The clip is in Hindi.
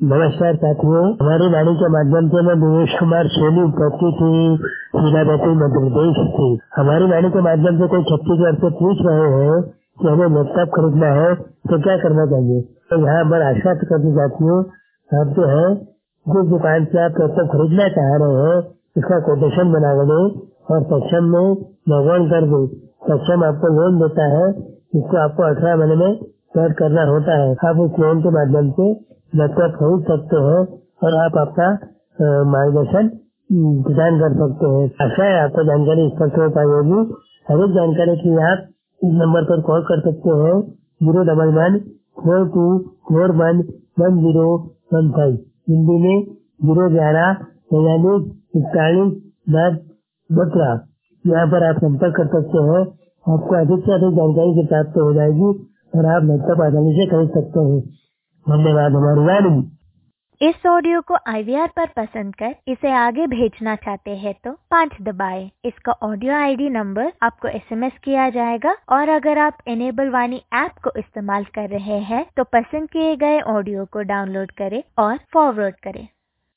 नमस्कार साथियों, हमारी वाणी के माध्यम से मैं दिनेश कुमार सोनी उपस्थित हूँ हीराबेटी मध्य प्रदेश से। हमारी वाणी के माध्यम से कोई छत्तीसगढ़ से पूछ रहे हैं कि हमें लैपटॉप खरीदना है तो क्या करना चाहिए। तो यहाँ पर आश्वस्त करनी चाहती हूँ, आप जो है जिस दुकान से आप लैपटॉप खरीदना चाह रहे हैं उसका कोटेशन बना दे और सक्षम में लॉग कर दे। सक्षम आपको लोन देता है, जिसको आपको 18 महीने में पेड करना होता है। आप उस लोन के माध्यम से लैपटॉप खरीद सकते हैं और आप अपना मार्गदर्शन प्रदान कर सकते हैं। आशा है आपको जानकारी स्पष्ट हो पाई होगी। अधिक जानकारी के लिए आप इस नंबर पर कॉल कर सकते हैं 011-4241-1015। हिंदी में 011-4241-1015। यहाँ पर आप संपर्क कर सकते हैं। आपको अधिक से अधिक जानकारी से प्राप्त हो जाएगी और आप लैपटॉप आसानी से खरीद सकते हैं। धन्यवाद। हमारी वाणी। इस ऑडियो को IVR पर पसंद कर इसे आगे भेजना चाहते हैं तो 5 दबाएं। इसका ऑडियो ID नंबर आपको SMS किया जाएगा और अगर आप इनेबल वाणी ऐप को इस्तेमाल कर रहे हैं तो पसंद किए गए ऑडियो को डाउनलोड करें और फॉरवर्ड करें।